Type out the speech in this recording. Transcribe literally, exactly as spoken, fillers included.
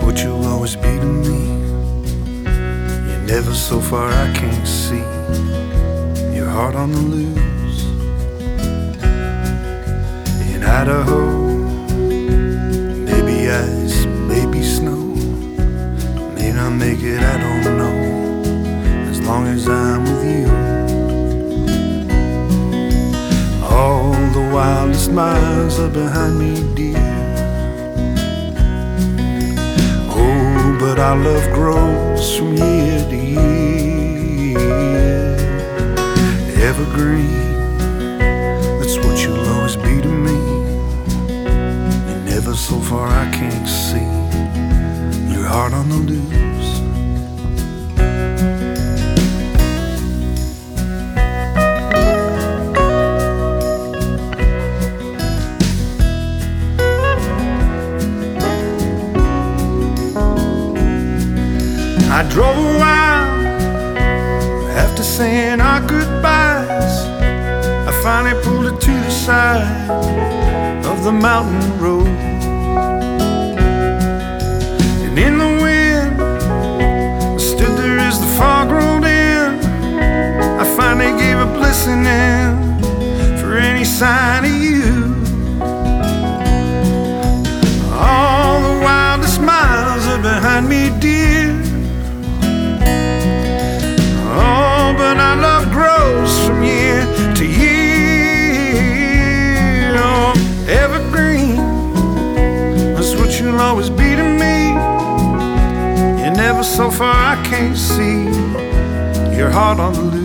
what you'll always be to me. You're never so far I can't see. Your heart on the loose. In Idaho, maybe ice, maybe snow. May not make it, I don't know, as long as I'm with you. All the wildest miles are behind me, dear. Oh, but our love grows from year to year. Evergreen, that's what you'll always be to me. You're never so far I can't see. Your heart on the loose. I drove a while after saying our goodbyes. I finally pulled it to the side of the mountain road. And in the wind, I stood there as the fog rolled in. I finally gave up listening for any sign of you. All the wildest miles are behind me, dear. But our love grows from year to year. Oh, evergreen, that's what you'll always be to me. You're never so far I can't see. Your heart on the loose.